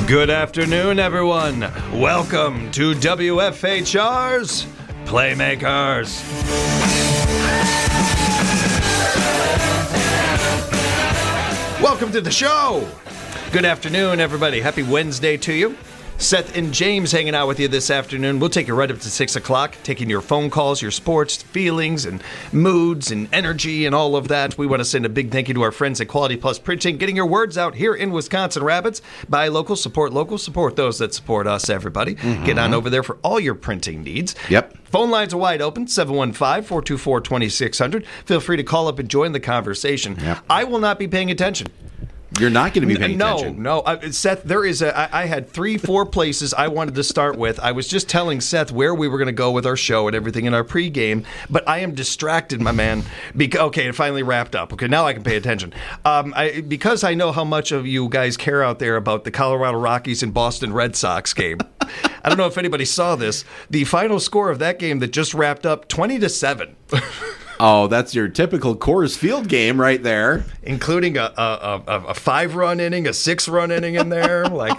Good afternoon, everyone. Welcome to WFHR's Playmakers. Welcome to the show. Good afternoon, everybody. Happy Wednesday to you. Seth and James hanging out with you this afternoon. We'll take you right up to 6 o'clock, taking your phone calls, your sports, feelings, and moods, and energy, and all of that. We want to send a big thank you to our friends at Quality Plus Printing, getting your words out here in Wisconsin Rapids. Buy local, support those that support us, everybody. Get on over there for all your printing needs. Yep. Phone lines are wide open, 715-424-2600. Feel free to call up and join the conversation. Yep. I will not be paying attention. You're not going to be paying attention. No. Seth, I had 3-4 places I wanted to start with. I was just telling Seth where we were going to go with our show and everything in our pregame, but I am distracted, my man. Okay, it finally wrapped up. Okay, now I can pay attention. Because I know how much of you guys care out there about the Colorado Rockies and Boston Red Sox game. I don't know if anybody saw this. The final score of that game that just wrapped up, 20-7. Oh, that's your typical Coors Field game right there. Including a 5-run inning, a 6-run inning in there.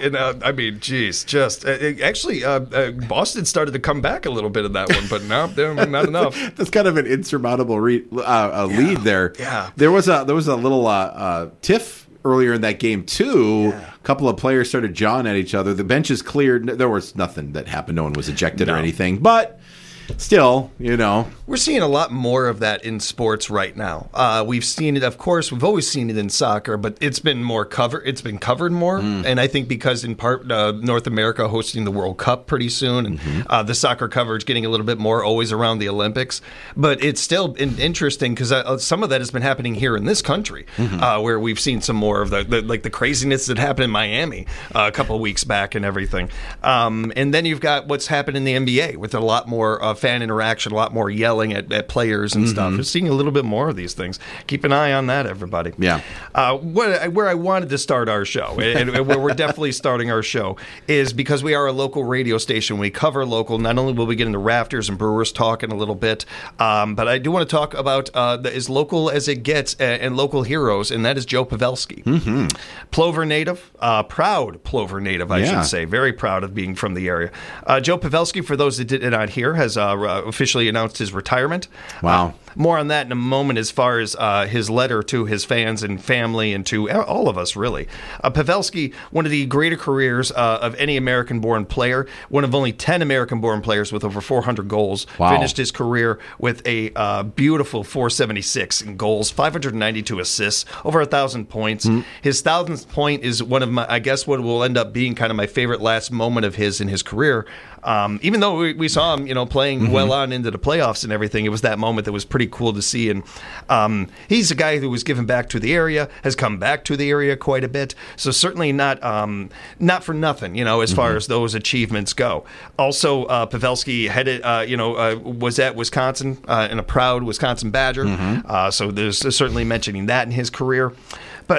Boston started to come back a little bit in that one, but no, not enough. That's kind of an insurmountable lead there. Yeah. There was a little tiff earlier in that game, too. Yeah. A couple of players started jawing at each other. The benches cleared. There was nothing that happened. No one was ejected or anything, but still, We're seeing a lot more of that in sports right now. We've seen it, of course, we've always seen it in soccer, but it's been more covered more. And I think because in part North America hosting the World Cup pretty soon, and the soccer coverage getting a little bit more always around the Olympics. But it's still interesting because some of that has been happening here in this country, where we've seen some more of the craziness that happened in Miami a couple of weeks back and everything. And then you've got what's happened in the NBA with a lot more fan interaction, a lot more yelling at players and stuff. We're seeing a little bit more of these things. Keep an eye on that, everybody. Yeah. Where I wanted to start our show, and where we're definitely starting our show, is because we are a local radio station. We cover local. Not only will we get into Rafters and Brewers talk in a little bit, but I do want to talk about as local as it gets and local heroes, and that is Joe Pavelski. Plover native, proud Plover native, I should say. Very proud of being from the area. Joe Pavelski, for those that did not hear, has officially announced his retirement. Wow. More on that in a moment as far as his letter to his fans and family and to all of us, really. Pavelski, one of the greater careers of any American-born player, one of only 10 American-born players with over 400 goals, finished his career with a beautiful 476 in goals, 592 assists, over 1,000 points. His 1,000th point is one of my, I guess, what will end up being kind of my favorite last moment of his in his career. Even though we saw him, playing well on into the playoffs and everything, it was that moment that was pretty cool to see. And he's a guy who was given back to the area, has come back to the area quite a bit. So certainly not for nothing, as far as those achievements go. Also, Pavelski headed, was at Wisconsin and a proud Wisconsin Badger. So there's certainly mentioning that in his career. But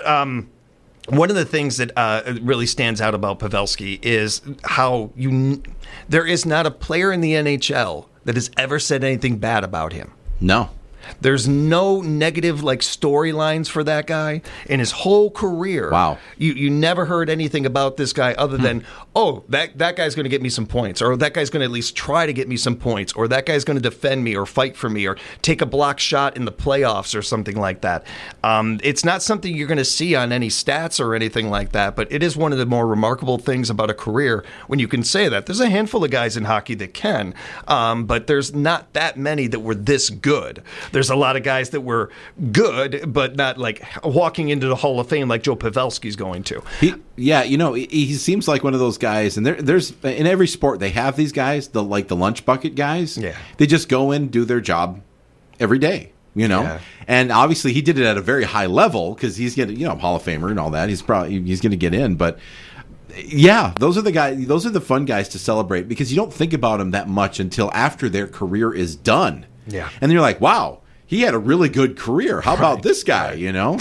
one of the things that really stands out about Pavelski is how there is not a player in the NHL that has ever said anything bad about him. No. There's no negative storylines for that guy in his whole career. Wow. You never heard anything about this guy other than, that guy's going to get me some points, or that guy's going to at least try to get me some points, or that guy's going to defend me or fight for me or take a block shot in the playoffs or something like that. It's not something you're going to see on any stats or anything like that, but it is one of the more remarkable things about a career when you can say that. There's a handful of guys in hockey that can, but there's not that many that were this good. There's a lot of guys that were good, but not walking into the Hall of Fame like Joe Pavelski's going to. He seems like one of those guys, and there's in every sport they have these guys, the lunch bucket guys. Yeah. They just go in, do their job every day. Yeah. And obviously he did it at a very high level because he's getting, Hall of Famer and all that. He's going to get in, but. Yeah, those are the guys. Those are the fun guys to celebrate because you don't think about them that much until after their career is done. Yeah, and then you're like, wow, he had a really good career. How about this guy?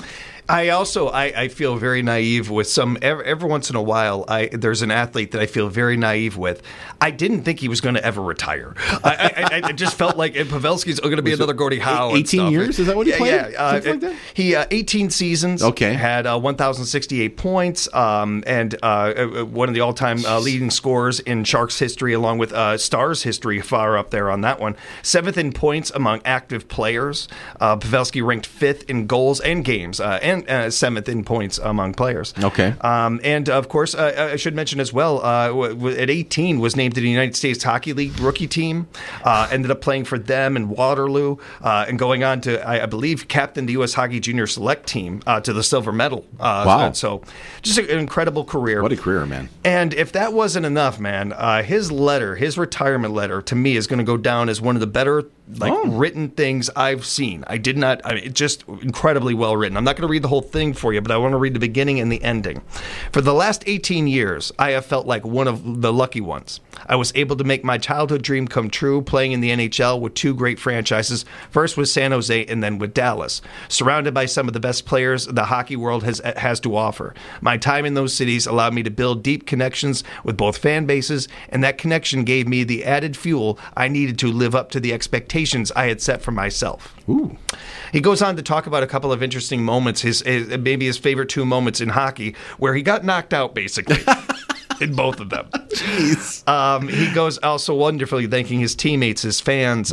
I feel very naive with some. Every once in a while, there's an athlete that I feel very naive with. I didn't think he was going to ever retire. I just felt like Pavelski's going to be another Gordie Howe. 18 years? Is that what he played? Yeah. Like that? He 18 seasons. Okay. Had 1,068 points, and one of the all-time leading scorers in Sharks history, along with Stars history, far up there on that one. 7th in points among active players. Pavelski ranked 5th in goals and games, and 7th in points among players. Okay. And of course, I should mention as well, at 18 was named to the United States Hockey League rookie team. Ended up playing for them in Waterloo, and going on to, I believe, captain the U.S. Hockey Junior Select team to the silver medal. Wow. So just an incredible career. What a career, man. And if that wasn't enough, man, his retirement letter, to me is going to go down as one of the better written things I've seen. It's just incredibly well written. I'm not going to read the whole thing for you, but I want to read the beginning and the ending. For the last 18 years, I have felt like one of the lucky ones. I was able to make my childhood dream come true, playing in the NHL with 2 great franchises, first with San Jose and then with Dallas, surrounded by some of the best players the hockey world has to offer. My time in those cities allowed me to build deep connections with both fan bases, and that connection gave me the added fuel I needed to live up to the expectations I had set for myself. Ooh. He goes on to talk about a couple of interesting moments, maybe his favorite 2 moments in hockey, where he got knocked out, basically. In both of them. Jeez. He goes also wonderfully thanking his teammates, his fans.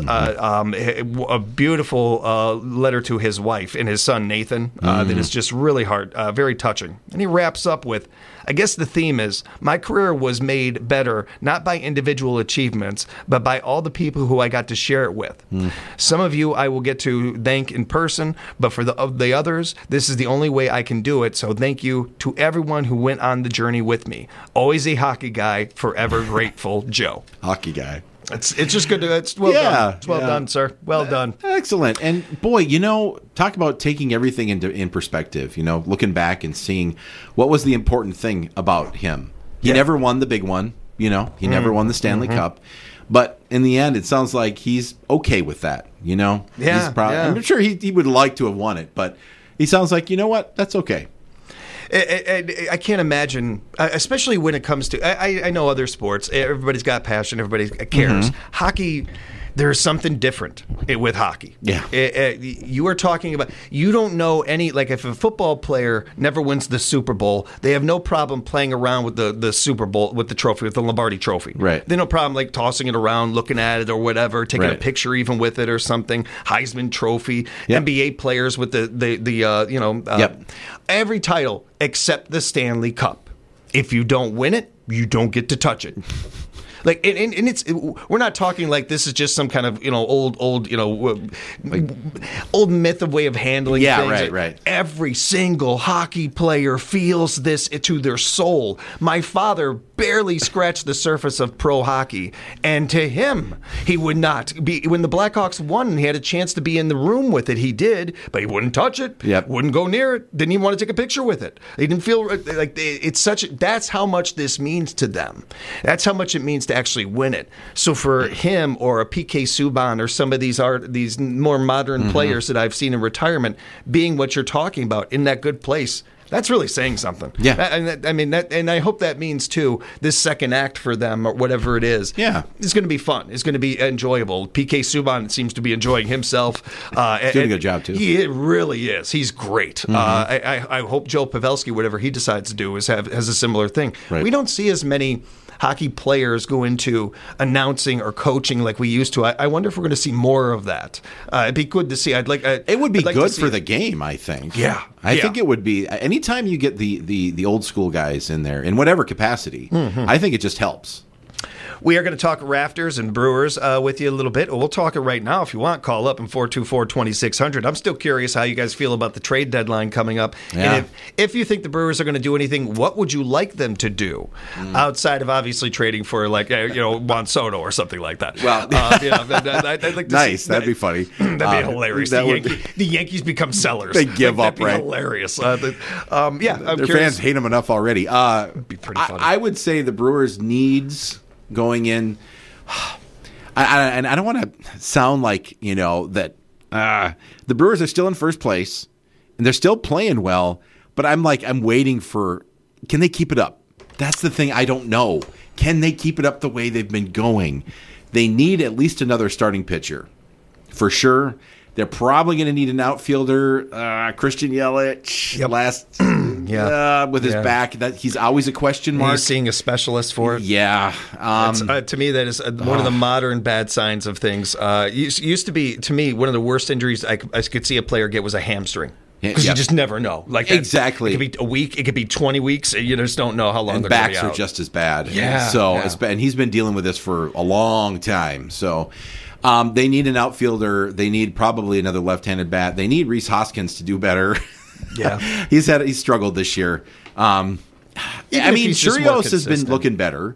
A beautiful letter to his wife and his son, Nathan, that is just really hard, very touching. And he wraps up with, I guess the theme is, my career was made better not by individual achievements, but by all the people who I got to share it with. Some of you I will get to thank in person, but for the others, this is the only way I can do it. So thank you to everyone who went on the journey with me. Always a hockey guy, forever grateful, Joe. Hockey guy. It's just good to, it's well done. It's well done, sir. Well done. Excellent. And boy, talk about taking everything in perspective, looking back and seeing what was the important thing about him. He never won the big one, he never won the Stanley Cup. But in the end, it sounds like he's okay with that, Yeah. I'm sure he would like to have won it, but he sounds like, you know what, that's okay. I can't imagine, especially when it comes to, I know other sports, everybody's got passion, everybody cares. Hockey, there's something different with hockey. Yeah. You are talking about, you don't know if a football player never wins the Super Bowl, they have no problem playing around with the Super Bowl, with the trophy, with the Lombardi trophy. Right. They have no problem tossing it around, looking at it or whatever, taking a picture even with it or something. Heisman Trophy, NBA players with every title except the Stanley Cup. If you don't win it, you don't get to touch it. We're not talking like this is just some kind of old myth of way of handling things. Right. Every single hockey player feels this to their soul. My father barely scratched the surface of pro hockey, and to him, he would not be. When the Blackhawks won, and he had a chance to be in the room with it. He did, but he wouldn't touch it. Yep. Wouldn't go near it. Didn't even want to take a picture with it. He didn't feel like it's such. That's how much this means to them. That's how much it means to actually win it. So for him or a PK Subban or some of these more modern players that I've seen in retirement being what you're talking about in that good place, that's really saying something. Yeah. And I hope that means, too, this second act for them or whatever it is. Yeah. It's going to be fun. It's going to be enjoyable. PK Subban seems to be enjoying himself. He's doing a good job, too. It really is. He's great. I hope Joe Pavelski, whatever he decides to do, has a similar thing. Right. We don't see as many hockey players go into announcing or coaching like we used to. I wonder if we're going to see more of that. It'd be good to see. It would be good for the game, I think. Yeah. I think it would be. Anytime you get the old school guys in there, in whatever capacity, I think it just helps. We are going to talk Rafters and Brewers with you a little bit. We'll talk it right now if you want. Call up in 424-2600. I'm still curious how you guys feel about the trade deadline coming up. Yeah. And if you think the Brewers are going to do anything, what would you like them to do outside of obviously trading for Juan Soto or something like that? Well, I'd like to nice. See, that'd be funny. That'd be hilarious. The Yankees become sellers. They give up, that'd be right? Hilarious. I'm Their curious. Fans hate them enough already. It'd be pretty funny. I would say the Brewers needs going in. And I don't want to sound like that the Brewers are still in first place and they're still playing well. But I'm waiting for, can they keep it up? That's the thing I don't know. Can they keep it up the way they've been going? They need at least another starting pitcher, for sure. They're probably going to need an outfielder, Christian Yelich. With his back, that he's always a question mark. He's seeing a specialist for it. Yeah, to me, that is one of the modern bad signs of things. Used to be, to me, one of the worst injuries I could see a player get was a hamstring. Because you just never know. Exactly. It could be a week. It could be 20 weeks. You just don't know how long and they're going to be out. Backs are just as bad. Yeah. So and he's been dealing with this for a long time. So they need an outfielder. They need probably another left-handed bat. They need Rhys Hoskins to do better. Yeah. He's struggled this year. Chirios has been looking better.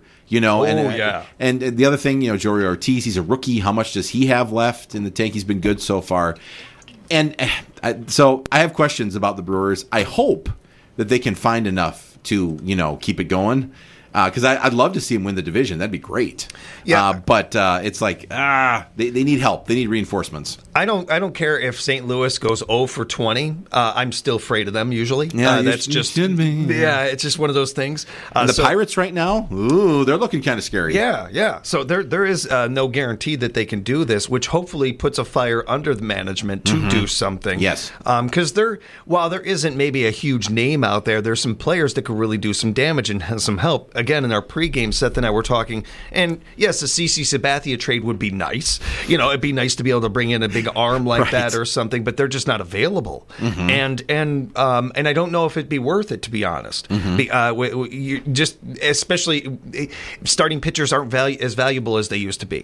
And the other thing, Jory Ortiz, he's a rookie. How much does he have left in the tank? He's been good so far. And so I have questions about the Brewers. I hope that they can find enough to, keep it going. Because I'd love to see them win the division. That'd be great. Yeah. But it's they need help. They need reinforcements. I don't care if St. Louis goes 0 for 20. I'm still afraid of them usually. Yeah, that's just should be. Yeah, it's just one of those things. And the Pirates right now, they're looking kind of scary. Yeah. So there is no guarantee that they can do this, which hopefully puts a fire under the management to do something. Yes. Because while there isn't maybe a huge name out there, there's some players that could really do some damage and have some help. Again, in our pregame, Seth and I were talking, and yes, the CC Sabathia trade would be nice. It'd be nice to be able to bring in a big arm like that or something, but they're just not available. And I don't know if it'd be worth it, to be honest. You just, especially starting pitchers aren't as valuable as they used to be.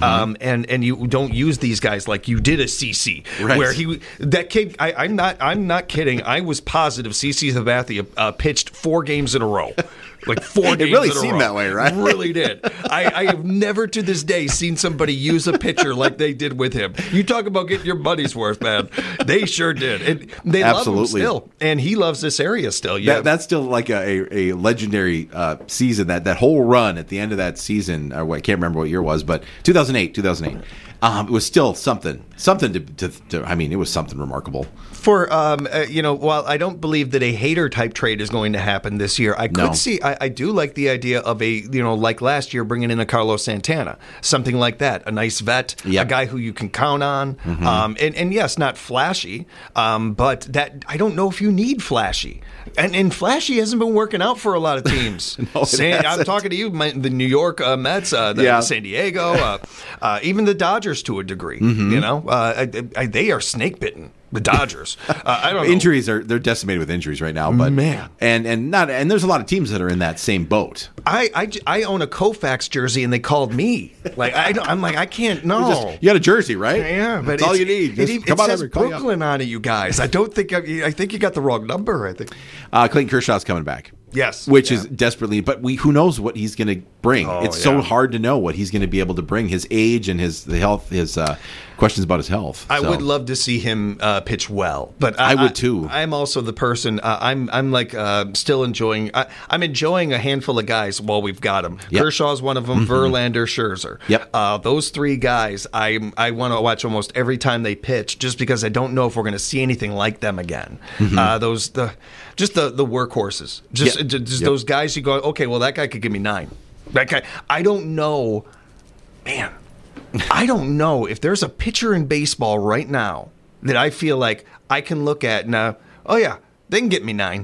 And you don't use these guys like you did a CC, where that kid. I'm not kidding. I was positive CC Sabathia pitched 4 games in a row. Like 4 games in a row. It really seemed that way, right? Really did. I have never to this day seen somebody use a pitcher like they did with him. You talk about getting your money's worth, man. They sure did. And they love him still. And he loves this area still. Yeah. That's still like a legendary season. That whole run at the end of that season, I can't remember what year it was, but 2008. It was still something to I mean, it was something remarkable. For, while I don't believe that a Hader type trade is going to happen this year, I could see, I do like the idea of like last year, bringing in a Carlos Santana, something like that, a nice vet, a guy who you can count on. And yes, not flashy, but that I don't know if you need flashy. And flashy hasn't been working out for a lot of teams. I'm talking to you, the New York Mets, San Diego, even the Dodgers to a degree. They are snake bitten. The Dodgers. I don't know. Injuries they're decimated with injuries right now, but man, and there's a lot of teams that are in that same boat. I own a Koufax jersey, and they called me. I can't. No, you got a jersey, right? Yeah, but that's all you need. It says Brooklyn on it, you guys. I think you got the wrong number. I think Clayton Kershaw's coming back. Yes, which is desperately, but who knows what he's going to bring? It's so hard to know what he's going to be able to bring. His age and the health, his questions about his health. I would love to see him pitch well, but I would too. I'm also the person. I'm like still enjoying. I'm enjoying a handful of guys while we've got them. Yep. Kershaw's one of them. Verlander, Scherzer. Yep. Those 3 guys, I want to watch almost every time they pitch, just because I don't know if we're going to see anything like them again. Just the workhorses. Just those guys you go, okay, well, that guy could give me 9. That guy, I don't know, man. I don't know if there's a pitcher in baseball right now that I feel like I can look at now. Oh yeah, they can get me 9.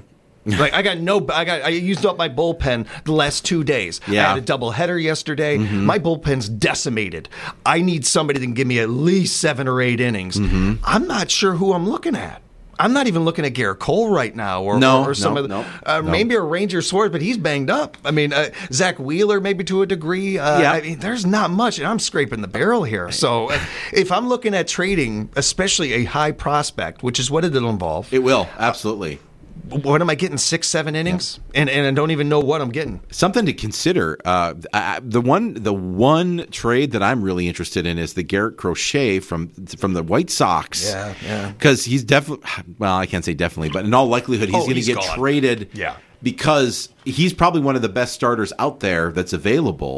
I used up my bullpen the last 2 days. Yeah. I had a doubleheader yesterday. My bullpen's decimated. I need somebody that can give me at least 7 or 8 innings. I'm not sure who I'm looking at. I'm not even looking at Garrett Cole right now, maybe a Ranger Suarez, but he's banged up. I mean, Zach Wheeler maybe to a degree. I mean, there's not much, and I'm scraping the barrel here. So if I'm looking at trading, especially a high prospect, which is what it'll involve, it will absolutely. What am I getting? 6-7 innings, and I don't even know what I'm getting. Something to consider. The one trade that I'm really interested in is the Garrett Crochet from the White Sox. Yeah. Because he's definitely. Well, I can't say definitely, but in all likelihood, he's going to get traded. Yeah. Because he's probably one of the best starters out there that's available.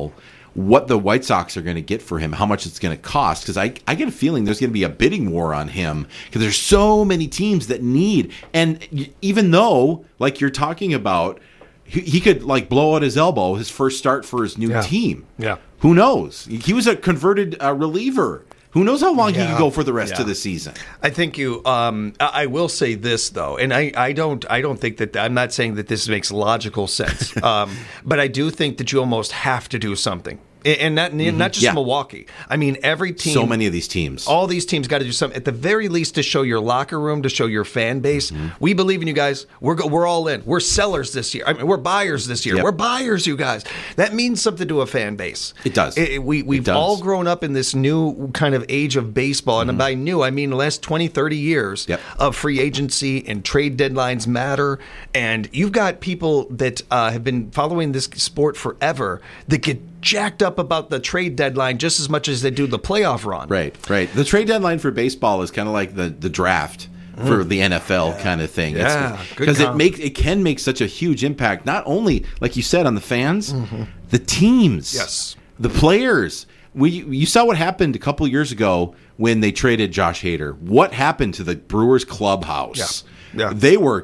what the White Sox are going to get for him, how much it's going to cost, because I get a feeling there's going to be a bidding war on him because there's so many teams that need, and even though, like you're talking about, he could like blow out his elbow his first start for his new team. Yeah. Who knows? He was a converted reliever. Who knows how long he can go for the rest of the season? I think you. I will say this though, and I don't think that I'm not saying that this makes logical sense, but I do think that you almost have to do something. And not just Milwaukee. I mean, every team. So many of these teams. All these teams got to do something, at the very least, to show your locker room, to show your fan base. We believe in you guys. We're all in. We're sellers this year. I mean, we're buyers this year. Yep. We're buyers, you guys. That means something to a fan base. It does. We've all grown up in this new kind of age of baseball. And by new, I mean the last 20, 30 years of free agency and trade deadlines matter. And you've got people that have been following this sport forever that get jacked up about the trade deadline just as much as they do the playoff run. Right. The trade deadline for baseball is kind of like the draft for the NFL kind of thing. Yeah, because it can make such a huge impact, not only, like you said, on the fans, the teams, the players. You saw what happened a couple years ago when they traded Josh Hader. What happened to the Brewers clubhouse? Yeah. They were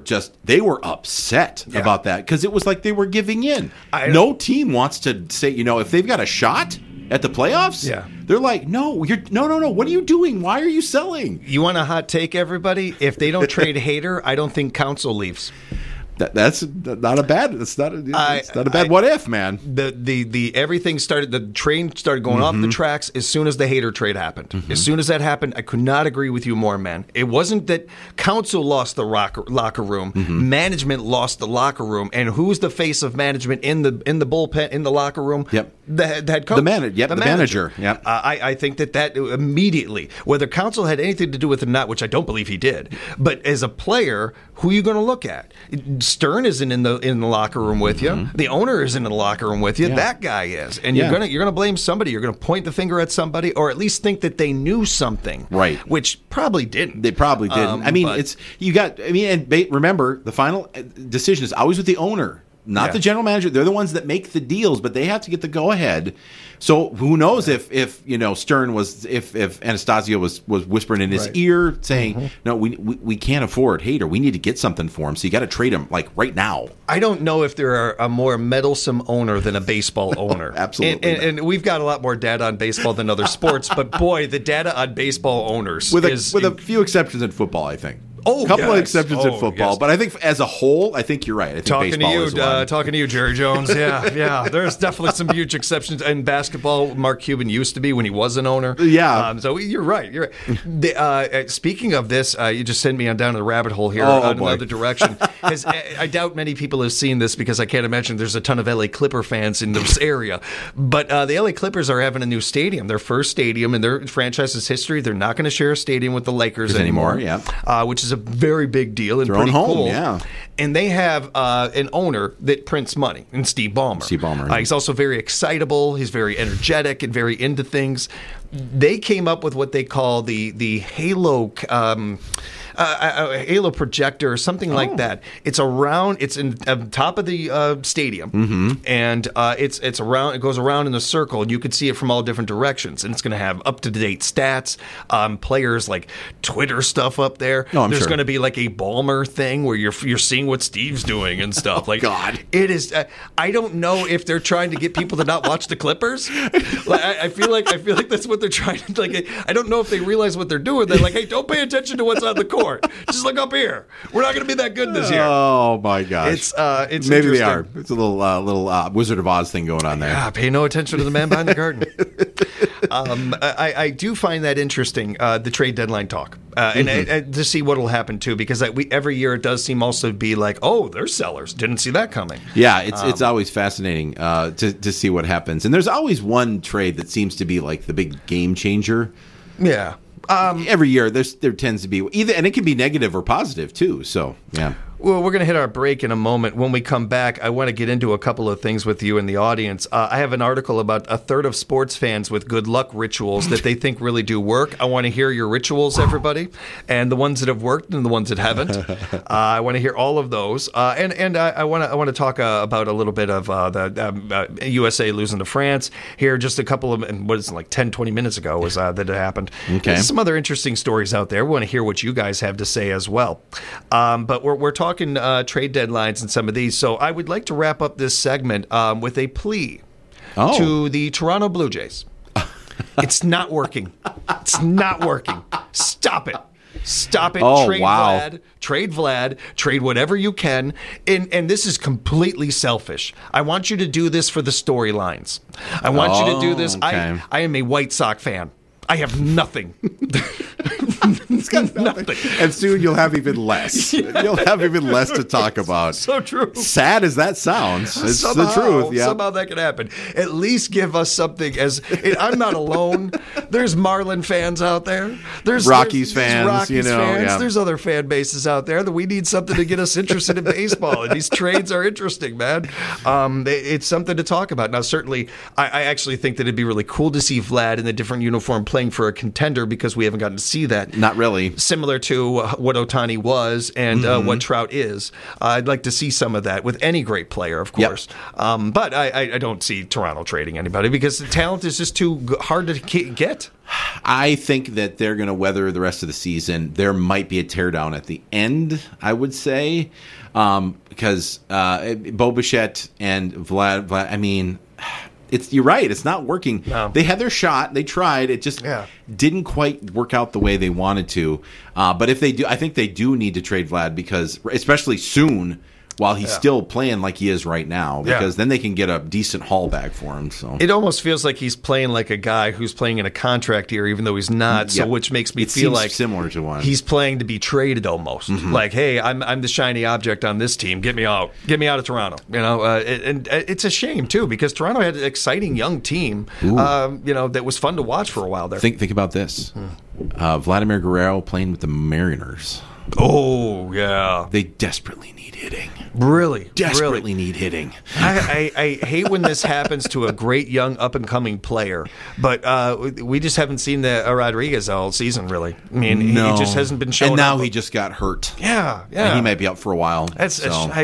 upset about that because it was like they were giving in. No team wants to say, if they've got a shot at the playoffs, they're like, no. What are you doing? Why are you selling? You want a hot take, everybody? If they don't trade Hader, I don't think Counsell leaves. That's not a bad. It's not a bad. What if, man? The everything started. The train started going off the tracks as soon as the Hader trade happened. As soon as that happened, I could not agree with you more, man. It wasn't that Counsell lost the locker room. Management lost the locker room, and who's the face of management in the bullpen, in the locker room? The head coach, the manager. Yep. I think that immediately, whether Counsell had anything to do with it or not, which I don't believe he did, but as a player, who are you going to look at? Stern isn't in the locker room with you. The owner isn't in the locker room with you. That guy is, and you're gonna blame somebody. You're gonna point the finger at somebody, or at least think that they knew something, right? Which probably didn't. They probably didn't. Remember, the final decision is always with the owner, not the general manager. They're the ones that make the deals, but they have to get the go ahead. So who knows if Stern was if Anastasio was whispering in his ear saying, no, we can't afford Hader. We need to get something for him. So you got to trade him like right now. I don't know if there are a more meddlesome owner than a baseball owner. Absolutely. And we've got a lot more data on baseball than other sports, but boy, the data on baseball owners with a few exceptions in football, I think. A couple of exceptions in football, but I think as a whole, I think you're right. I think talking to you, Jerry Jones. Yeah. There's definitely some huge exceptions in basketball. Mark Cuban used to be when he was an owner. Yeah. So you're right. Speaking of this, you just sent me down the rabbit hole here in another direction. I doubt many people have seen this because I can't imagine there's a ton of LA Clipper fans in this area. But the LA Clippers are having a new stadium, their first stadium in their franchise's history. They're not going to share a stadium with the Lakers anymore. Which is a very big deal and pretty cool. And they have an owner that prints money, and Steve Ballmer. He's also very excitable. He's very energetic and very into things. They came up with what they call the Halo. A Halo projector or something like that. It's in top of the stadium, and it's around. It goes around in a circle, and you can see it from all different directions. And it's going to have up to date stats, players like Twitter stuff up there. There's going to be like a Ballmer thing where you're seeing what Steve's doing and stuff. God, it is. I don't know if they're trying to get people to not watch the Clippers. I feel like that's what they're trying to. I don't know if they realize what they're doing. They're like, hey, don't pay attention to what's on the court. Just look up here. We're not going to be that good this year. Oh my gosh! It's maybe they are. It's a little Wizard of Oz thing going on there. Yeah, pay no attention to the man behind the curtain. I do find that interesting. The trade deadline talk, and to see what will happen too, because every year it does seem also to be like, oh, they're sellers. Didn't see that coming. Yeah, it's always fascinating to see what happens, and there's always one trade that seems to be like the big game changer. Yeah. Every year there tends to be either, and it can be negative or positive too. So yeah. Well, we're going to hit our break in a moment. When we come back, I want to get into a couple of things with you and the audience. I have an article about a third of sports fans with good luck rituals that they think really do work. I want to hear your rituals, everybody, and the ones that have worked and the ones that haven't. I want to hear all of those. And I want to talk about a little bit of the USA losing to France here. Just a couple of, and what is it, like 10, 20 minutes ago was that it happened. Okay. There's some other interesting stories out there. We want to hear what you guys have to say as well. But we're talking trade deadlines and some of these. So I would like to wrap up this segment with a plea to the Toronto Blue Jays. It's not working. It's not working. Stop it. Stop it. Trade Vlad. Trade Vlad. Trade whatever you can. And this is completely selfish. I want you to do this for the storylines. I want you to do this. Okay. I am a White Sox fan. I have nothing. It's got nothing. And soon you'll have even less. Yeah. You'll have even less to talk about. So true. Sad as that sounds, it's the truth. Yeah. Somehow that could happen. At least give us something. I'm not alone. There's Marlin fans out there. There's Rockies fans. Rockies fans. Yeah. There's other fan bases out there that we need something to get us interested in baseball. And these trades are interesting, man. It's something to talk about. Now, certainly, I actually think that it'd be really cool to see Vlad in the different uniform playing for a contender because we haven't gotten to see that. Not really. Similar to what Ohtani was and what Trout is. I'd like to see some of that with any great player, of course. Yep. But I don't see Toronto trading anybody because the talent is just too hard to get. I think that they're going to weather the rest of the season. There might be a teardown at the end, I would say, because Bo Bichette and Vlad, I mean... You're right. It's not working. No. They had their shot. They tried. It just didn't quite work out the way they wanted to. But if they do, I think they do need to trade Vlad because, especially soon, while he's still playing like he is right now, because then they can get a decent haul back for him. So it almost feels like he's playing like a guy who's playing in a contract year, even though he's not. So which makes me feel like similar to one. He's playing to be traded almost. Like, hey, I'm the shiny object on this team. Get me out. Get me out of Toronto. And it's a shame too because Toronto had an exciting young team. That was fun to watch for a while there. Think about this: Vladimir Guerrero playing with the Mariners. Oh, yeah. They desperately need hitting. Really? Desperately need hitting. I hate when this happens to a great young up-and-coming player, but we just haven't seen the Rodriguez all season, really. I mean, he just hasn't been showing up. And now he just got hurt. Yeah. And he might be out for a while. It's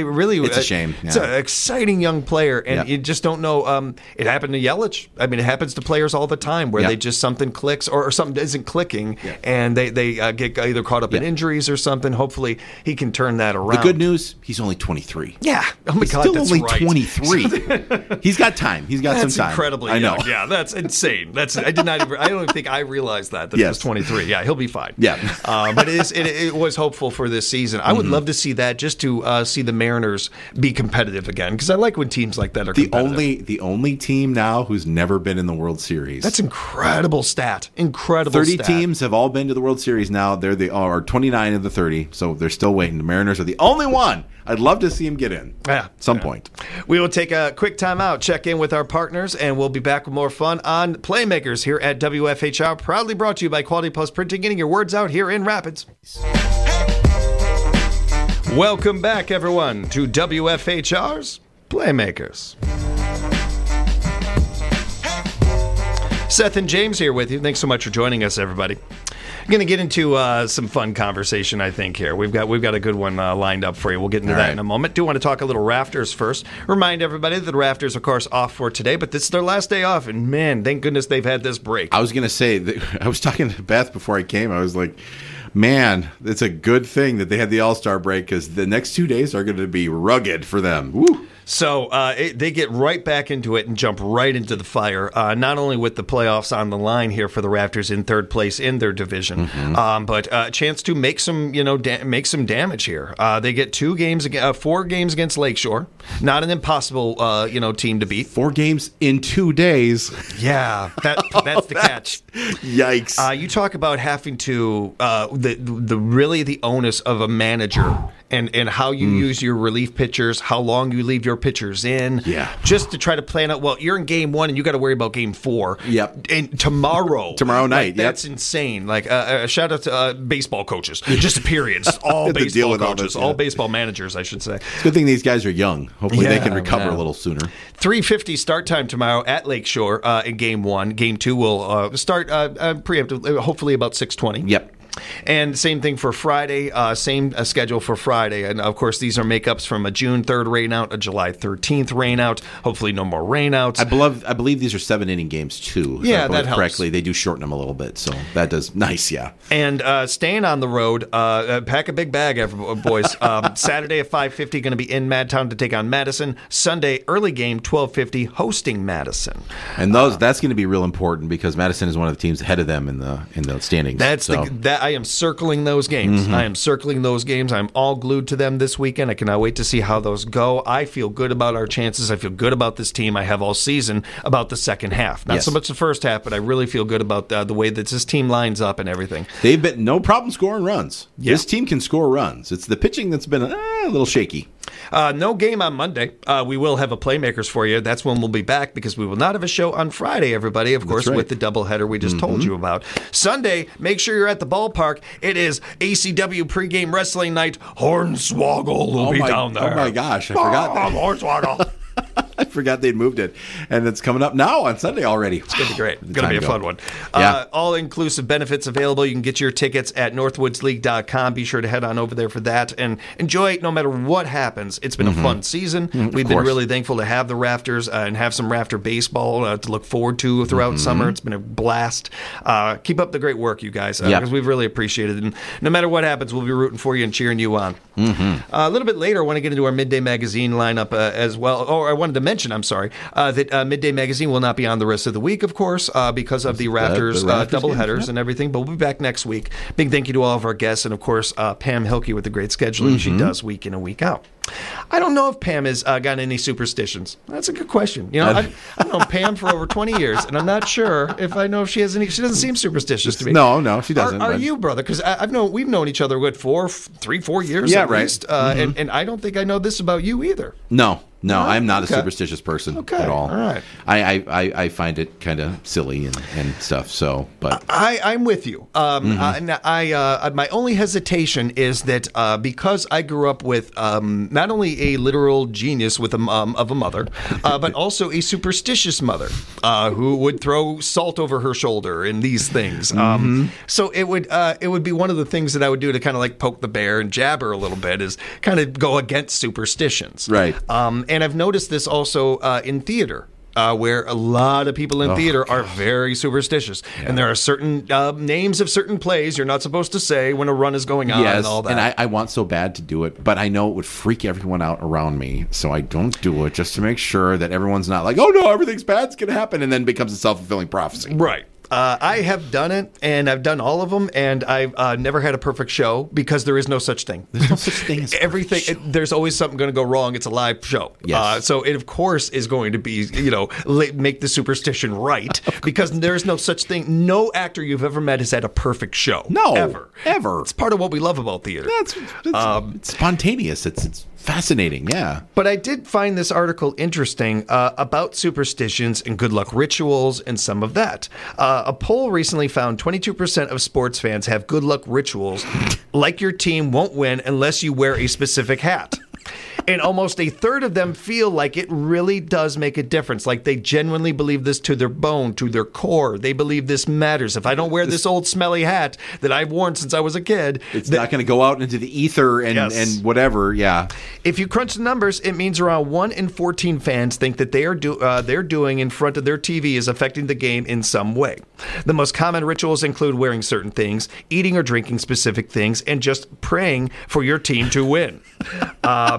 a shame. It's an exciting young player, and you just don't know. It happened to Yelich. I mean, it happens to players all the time where they just something clicks or something isn't clicking, and they get either caught up in injuries or something. Hopefully, he can turn that around. The good news, he's only 23. Yeah. Oh my God, still that's only right. 23. He's got time. He's got some time. That's incredibly young. Yeah, that's insane. I don't think I realized that he was 23. Yeah, he'll be fine. Yeah. But it was hopeful for this season. I would love to see that just to see the Mariners be competitive again because I like when teams like that are competitive. The only team now who's never been in the World Series. That's incredible stat. 30 teams have all been to the World Series now. They are 29 of the 30, so they're still waiting. The Mariners are the only one. I'd love to see him get in at some point. We will take a quick time out, check in with our partners, and we'll be back with more fun on Playmakers here at WFHR. Proudly brought to you by Quality Plus Printing, getting your words out here in Rapids. Welcome back, everyone, to WFHR's Playmakers. Seth and James here with you. Thanks so much for joining us, everybody. I'm going to get into some fun conversation, I think, here. We've got a good one lined up for you. We'll get into that in a moment. Do want to talk a little Rafters first. Remind everybody that the Rafters, of course, off for today, but this is their last day off, and man, thank goodness they've had this break. I was going to say, I was talking to Beth before I came. I was like, man, it's a good thing that they had the All-Star break because the next 2 days are going to be rugged for them. Woo! So they get right back into it and jump right into the fire, not only with the playoffs on the line here for the Raptors in third place in their division, but a chance to make some make some damage here. They get 4 games against Lakeshore, not an impossible team to beat. 4 games in 2 days. Yeah, that's the catch. Yikes! You talk about having to the onus of a manager and how you use your relief pitchers, how long you leave your pitchers in. Yeah. Just to try to plan out, well, you're in game 1 and you got to worry about game 4. Yep. And tomorrow night. That's insane. Like, shout out to baseball coaches. Just period. All baseball coaches. All baseball managers, I should say. It's a good thing these guys are young. Hopefully they can recover a little sooner. 3:50 start time tomorrow at Lakeshore in game 1. Game 2 will start preemptively, hopefully about 6:20. Yep. And same thing for Friday, same schedule for Friday. And, of course, these are makeups from a June 3rd rainout, a July 13th rainout. Hopefully no more rainouts. I believe these are 7-inning games, too. Yeah, that helps. Correctly. They do shorten them a little bit, so that does nice, yeah. And staying on the road, pack a big bag, boys. Saturday at 5:50, going to be in Madtown to take on Madison. Sunday, early game, 12:50, hosting Madison. And that's going to be real important because Madison is one of the teams ahead of them in the standings. I am circling those games. Mm-hmm. I am circling those games. I'm all glued to them this weekend. I cannot wait to see how those go. I feel good about our chances. I feel good about this team. I have all season about the second half. Not so much the first half, but I really feel good about the way that this team lines up and everything. They've been no problem scoring runs. Yeah. This team can score runs. It's the pitching that's been a little shaky. No game on Monday. We will have a Playmakers for you. That's when we'll be back because we will not have a show on Friday, everybody, of course, with the doubleheader we just told you about. Sunday, make sure you're at the ballpark. It is ACW pregame wrestling night. Hornswoggle will be down there. Oh, my gosh. I forgot that. Hornswoggle. I forgot they'd moved it. And it's coming up now on Sunday already. It's going to be great. It's going to be a fun one. Yeah. All-inclusive benefits available. You can get your tickets at northwoodsleague.com. Be sure to head on over there for that and enjoy no matter what happens. It's been a fun season. We've been really thankful to have the Rafters and have some Rafter baseball to look forward to throughout summer. It's been a blast. Keep up the great work, you guys, because we've really appreciated it. And no matter what happens, we'll be rooting for you and cheering you on. A little bit later, I want to get into our Midday Magazine lineup as well. Or I wanted to mention, that Midday Magazine will not be on the rest of the week, of course, because of the Rafters doubleheaders and everything, but we'll be back next week. Big thank you to all of our guests and, of course, Pam Hilke with the great scheduling she does week in and week out. I don't know if Pam has got any superstitions. That's a good question. You know, I've known Pam for over 20 years, and I'm not sure if I know if she has any. She doesn't seem superstitious to me. No, she doesn't. Are you, brother? Because we've known each other, 4 years at least, and I don't think I know this about you either. No, I'm not a superstitious person at all. All right. I find it kind of silly and stuff. So, but I'm with you. My only hesitation is that because I grew up with not only a literal genius with of a mother, but also a superstitious mother who would throw salt over her shoulder and these things. So it would be one of the things that I would do to kind of like poke the bear and jab her a little bit is kind of go against superstitions. Right. And I've noticed this also in theater. Where a lot of people in theater are very superstitious. Yeah. And there are certain names of certain plays you're not supposed to say when a run is going on and all that. And I want so bad to do it, but I know it would freak everyone out around me, so I don't do it just to make sure that everyone's not like, oh no, everything's bad's going to happen, and then becomes a self-fulfilling prophecy. Right. I have done it, and I've done all of them, and I've never had a perfect show because there is no such thing. There's no such thing as everything. There's always something going to go wrong. It's a live show. Yes. So it, of course, is going to be, make the superstition right because there's no such thing. No actor you've ever met has had a perfect show. No. Ever. It's part of what we love about theater. It's spontaneous. It's fascinating, yeah. But I did find this article interesting about superstitions and good luck rituals and some of that. A poll recently found 22% of sports fans have good luck rituals, like your team won't win unless you wear a specific hat. And almost a third of them feel like it really does make a difference. Like they genuinely believe this to their bone, to their core. They believe this matters. If I don't wear this old smelly hat that I've worn since I was a kid, it's not going to go out into the ether and whatever. Yeah. If you crunch the numbers, it means around 1 in 14 fans think that they're doing in front of their TV is affecting the game in some way. The most common rituals include wearing certain things, eating or drinking specific things, and just praying for your team to win. Because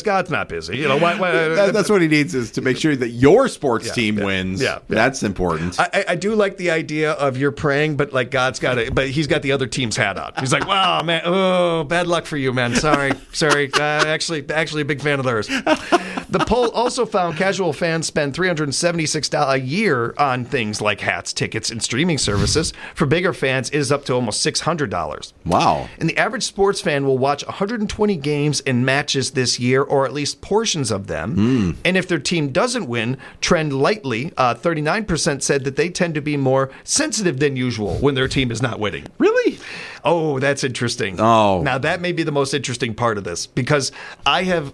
guess God's not busy. You know, that's what he needs, is to make sure that your sports team wins. Yeah, that's important. I do like the idea of you're praying, but like but he's got the other team's hat on. He's like, wow, man, oh, bad luck for you, man. Sorry. Actually, a big fan of theirs. The poll also found casual fans spend $376 a year on things like hats, tickets, and streaming services. For bigger fans, it is up to almost $600. Wow. And the average sports fan will watch 120 games and matches this year, or at least portions of them. And if their team doesn't win, trend lightly. 39% said that they tend to be more sensitive than usual when their team is not winning. Really? Oh, that's interesting. Oh. Now, that may be the most interesting part of this, because I have...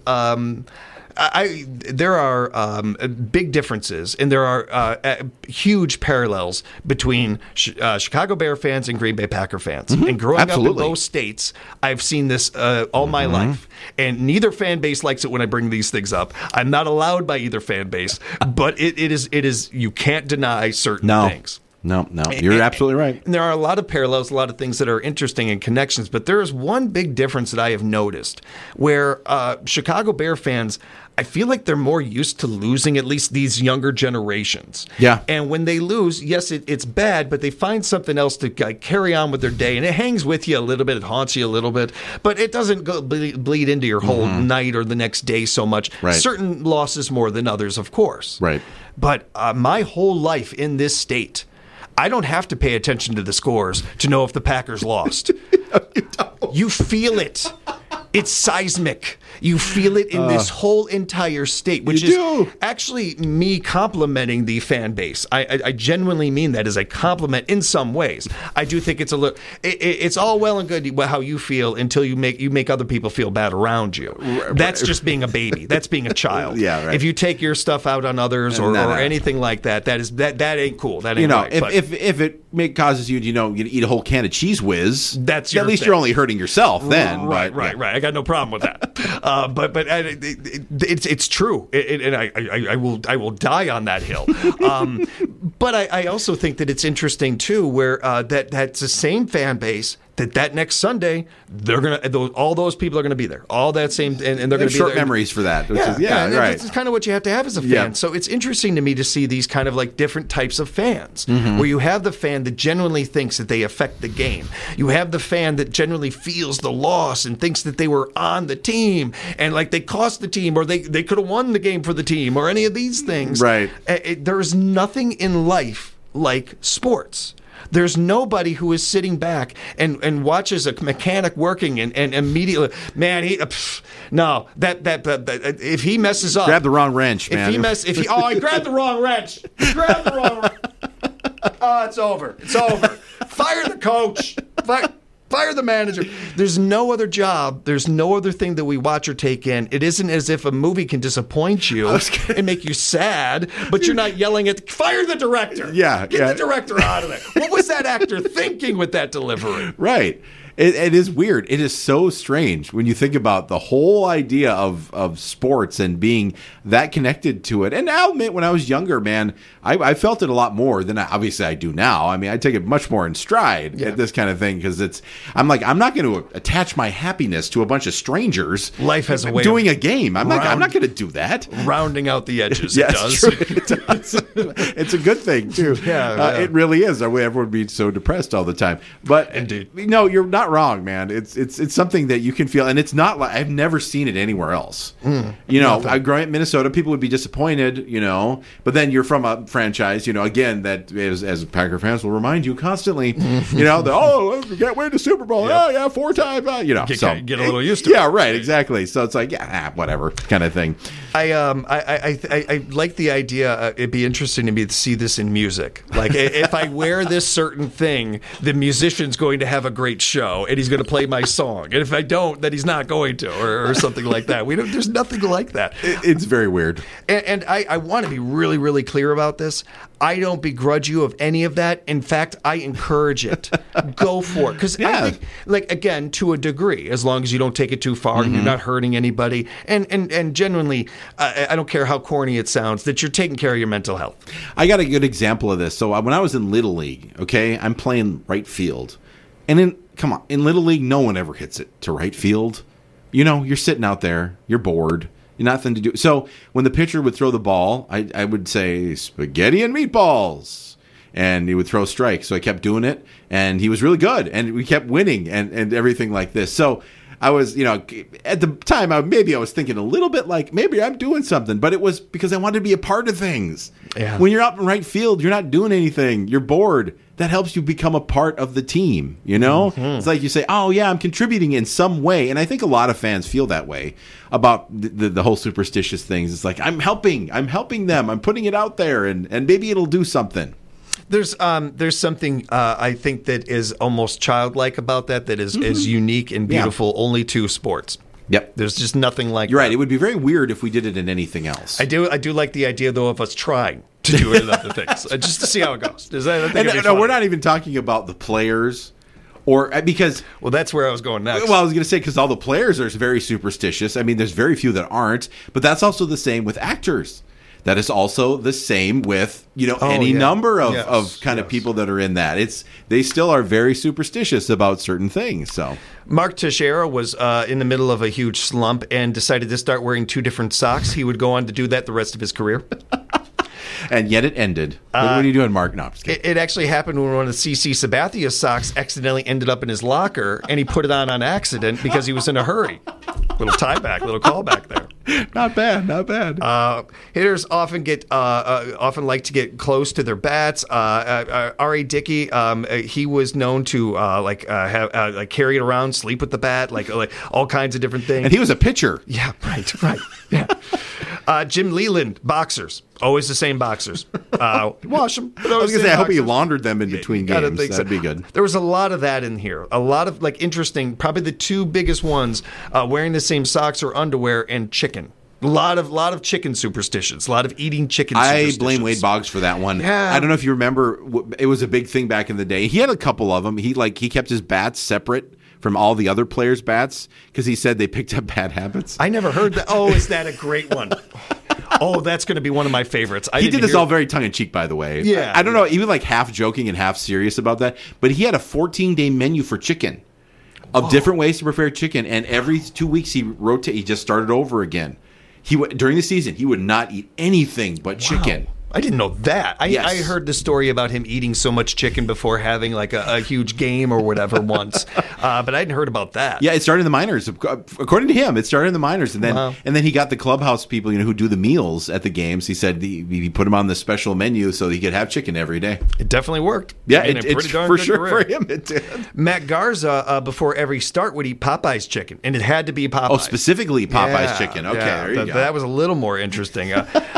there are big differences, and there are huge parallels between Chicago Bear fans and Green Bay Packer fans. And growing up in those states, I've seen this all my life. And neither fan base likes it when I bring these things up. I'm not allowed by either fan base, but it is you can't deny certain things. No, you're absolutely right. And there are a lot of parallels, a lot of things that are interesting and connections, but there is one big difference that I have noticed where Chicago Bear fans, I feel like they're more used to losing, at least these younger generations. Yeah. And when they lose, yes, it's bad, but they find something else to carry on with their day, and it hangs with you a little bit, it haunts you a little bit, but it doesn't bleed into your whole night or the next day so much. Right. Certain losses more than others, of course. Right. But my whole life in this state, I don't have to pay attention to the scores to know if the Packers lost. You feel it. It's seismic. You feel it in this whole entire state, which is actually me complimenting the fan base. I genuinely mean that as a compliment in some ways. I do think it's a little. It's all well and good how you feel until you make other people feel bad around you. That's just being a baby. That's being a child. Yeah, right. If you take your stuff out on others or anything like that, that ain't cool. That ain't right. If it causes you to eat a whole can of Cheese Whiz, that's at least you're only hurting yourself then. Right. I got no problem with that. But it's true, and I will die on that hill. But I also think that it's interesting too, where that's the same fan base. That next Sunday, all those people are gonna be there. All that same, and they're gonna be short there. memories for that. Which right. That's kind of what you have to have as a fan. Yeah. So it's interesting to me to see these kind of like different types of fans, where you have the fan that genuinely thinks that they affect the game. You have the fan that genuinely feels the loss and thinks that they were on the team and like they cost the team, or they could have won the game for the team, or any of these things. Right. There's nothing in life like sports. There's nobody who is sitting back and watches a mechanic working and immediately, man, if he messes up, grab the wrong wrench, man. I grabbed the wrong wrench. Oh, it's over. Fire the coach. Fire the manager. There's no other job. There's no other thing that we watch or take in. It isn't as if a movie can disappoint you and make you sad, but you're not yelling at, fire the director. Get the director out of there. What was that actor thinking with that delivery? Right. It is weird. It is so strange when you think about the whole idea of sports and being that connected to it. And I'll admit, when I was younger, man, I felt it a lot more than obviously I do now. I mean, I take it much more in stride at this kind of thing, because I'm not going to attach my happiness to a bunch of strangers. Life has a way doing a game. I'm not going to do that. Rounding out the edges. It does. It does. It's a good thing too. It really is. Everyone would be so depressed all the time. But indeed, no, you're not wrong, man. It's something that you can feel, and it's not like I've never seen it anywhere else. I grew up in Minnesota, people would be disappointed, but then you're from a franchise, again, that is, as Packer fans will remind you constantly, we can't win the Super Bowl. Yep. Oh yeah, 4 times, get a little used to it. Yeah, right, exactly. So it's like, whatever kind of thing. I like the idea. It'd be interesting to me to see this in music. Like, if I wear this certain thing, the musician's going to have a great show, and he's going to play my song. And if I don't, then he's not going to, or something like that. There's nothing like that. It's very weird. And I want to be really, really clear about this. I don't begrudge you of any of that. In fact, I encourage it. Go for it. Because I think, like, again, to a degree, as long as you don't take it too far and you're not hurting anybody. And genuinely, I don't care how corny it sounds, that you're taking care of your mental health. I got a good example of this. So when I was in Little League, I'm playing right field. And in Little League, no one ever hits it to right field. You're sitting out there, you're bored. Nothing to do. So when the pitcher would throw the ball, I would say spaghetti and meatballs, and he would throw strikes. So I kept doing it, and he was really good, and we kept winning and everything like this. So I was, at the time, I was thinking a little bit like maybe I'm doing something, but it was because I wanted to be a part of things. Yeah. When you're out in right field, you're not doing anything. You're bored. That helps you become a part of the team, Mm-hmm. It's like you say, oh, yeah, I'm contributing in some way. And I think a lot of fans feel that way about the whole superstitious things. It's like, I'm helping them. I'm putting it out there, and maybe it'll do something. There's something I think that is almost childlike about that is unique and beautiful only to sports. Yep. There's just nothing like You're that. right. It would be very weird if we did it in anything else. I do like the idea, though, of us trying to do it in other things, just to see how it goes. No, we're not even talking about the players, or because... Well, that's where I was going next. Well, I was going to say, because all the players are very superstitious. I mean, there's very few that aren't, but that's also the same with actors. That is also the same with, any number of people that are in that. They still are very superstitious about certain things. So Mark Teixeira was in the middle of a huge slump and decided to start wearing 2 different socks. He would go on to do that the rest of his career. And yet it ended. What are you doing, Mark? No, I'm just kidding. It actually happened when one of CC Sabathia's socks accidentally ended up in his locker, and he put it on accident because he was in a hurry. Little tie back, little callback there. Not bad. Hitters often like to get close to their bats. R.A. Dickey, he was known to carry it around, sleep with the bat, like all kinds of different things. And he was a pitcher. Yeah, right. Yeah. Jim Leland, boxers. Always the same boxers. Wash them. I was going to say, I hope he laundered them in between games. That'd be good. There was a lot of that in here. A lot of interesting, probably the 2 biggest ones, wearing the same socks or underwear, and chicken. A lot of chicken superstitions. A lot of eating chicken superstitions. I blame Wade Boggs for that one. Yeah. I don't know if you remember. It was a big thing back in the day. He had a couple of them. He kept his bats separate from all the other players' bats because he said they picked up bad habits. I never heard that. Oh, is that a great one? Oh, that's going to be one of my favorites. He did this all very tongue-in-cheek, by the way. Yeah. I don't know, even half joking and half serious about that. But he had a 14-day menu for chicken of different ways to prepare chicken. And every 2 weeks he just started over again. During the season, he would not eat anything but chicken. I didn't know that. Yes. I heard the story about him eating so much chicken before having a huge game or whatever once, but I hadn't heard about that. Yeah, it started in the minors. According to him, it started in the minors, and then he got the clubhouse people, who do the meals at the games. He said he put them on the special menu so he could have chicken every day. It definitely worked. Yeah, it's for sure career. For him. It did. Matt Garza, before every start, would eat Popeye's chicken, and it had to be Popeye's. Oh, specifically Popeye's chicken. Okay, there you go. That was a little more interesting.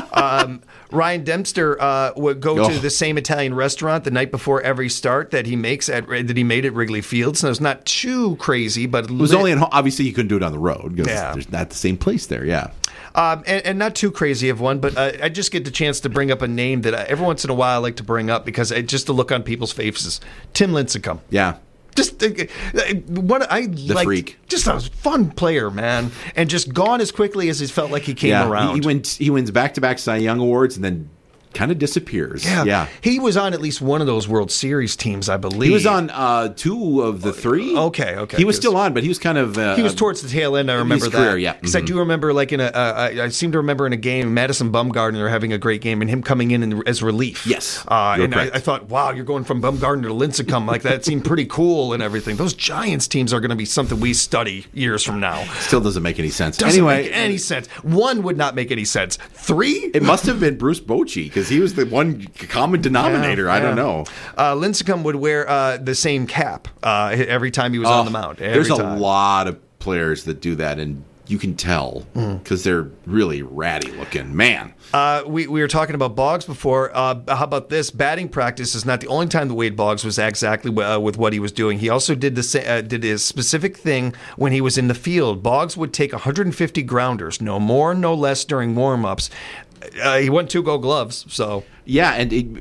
Ryan Dempster would go to the same Italian restaurant the night before every start that he made at Wrigley Field. So it's not too crazy, but it was only obviously you couldn't do it on the road because there's not the same place there. Yeah, and not too crazy of one, but I just get the chance to bring up a name that every once in a while I like to bring up because just to look on people's faces. Tim Lincecum. Yeah. Just what I the liked, freak. Just a fun player, man, and just gone as quickly as he felt like he came around. He wins back-to-back Cy Young awards and then kind of disappears. Yeah. He was on at least one of those World Series teams, I believe. He was on 2 of the 3. Okay. He was still on, but he was kind of... he was towards the tail end, I remember his that. Career, yeah. Because I do remember, I seem to remember in a game, Madison Bumgarner having a great game, and him coming in as relief. Yes, and I thought, wow, you're going from Bumgarner to Lincecum. Like, that seemed pretty cool and everything. Those Giants teams are going to be something we study years from now. Still doesn't make any sense. Doesn't make any sense. 1 would not make any sense. 3? It must have been Bruce Bochy, because he was the one common denominator. I don't know. Lincecum would wear the same cap every time he was on the mound. There's a lot of players that do that, and you can tell because they're really ratty looking. Man. We were talking about Boggs before. How about this? Batting practice is not the only time that Wade Boggs was exactly with what he was doing. He also did his specific thing when he was in the field. Boggs would take 150 grounders, no more, no less, during warm-ups. He won 2 Gold Gloves, so... Yeah,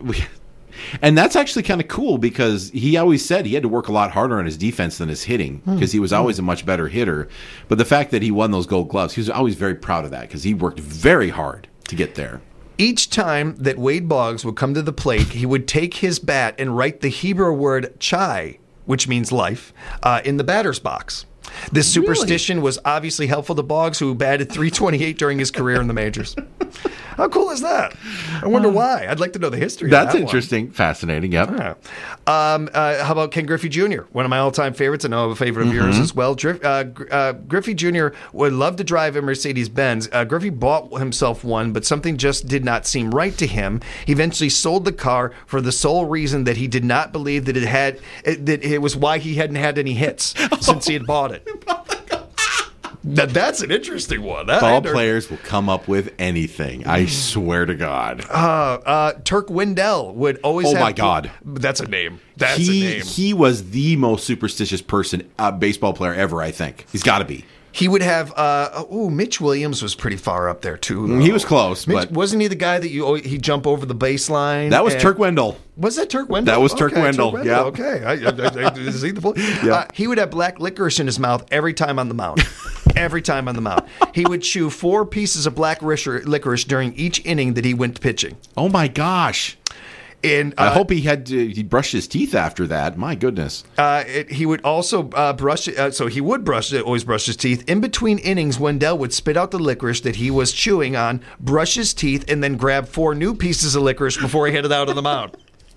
and that's actually kind of cool because he always said he had to work a lot harder on his defense than his hitting because he was always a much better hitter. But the fact that he won those Gold Gloves, he was always very proud of that because he worked very hard to get there. Each time that Wade Boggs would come to the plate, he would take his bat and write the Hebrew word chai, which means life, in the batter's box. This superstition was obviously helpful to Boggs, who batted .328 during his career in the majors. How cool is that? I wonder why. I'd like to know the history That's of that interesting. One. Fascinating, yep. Yeah. How about Ken Griffey Jr., one of my all-time favorites? I know a favorite of yours as well. Griffey Jr. would love to drive a Mercedes-Benz. Griffey bought himself one, but something just did not seem right to him. He eventually sold the car for the sole reason that he did not believe that it was why he hadn't had any hits since he had bought it. That's an interesting one. Ball players will come up with anything. I swear to God. Turk Wendell would always have... Oh, my God. That's a name. That's a name. He was the most superstitious baseball player ever, I think. He's got to be. He would have... Mitch Williams was pretty far up there, too. Though. He was close, but... Wasn't he the guy that he'd jump over the baseline? That was Turk Wendell. Was that Turk Wendell? That was Turk Wendell, yeah. Okay. Is he the full? He would have black licorice in his mouth every time on the mound. Every time on the mound. He would chew 4 pieces of black licorice during each inning that he went pitching. Oh, my gosh. And I hope he brushed his teeth after that. My goodness. He would also brush. So he would always brush his teeth. In between innings, Wendell would spit out the licorice that he was chewing on, brush his teeth, and then grab 4 new pieces of licorice before he headed out on the mound.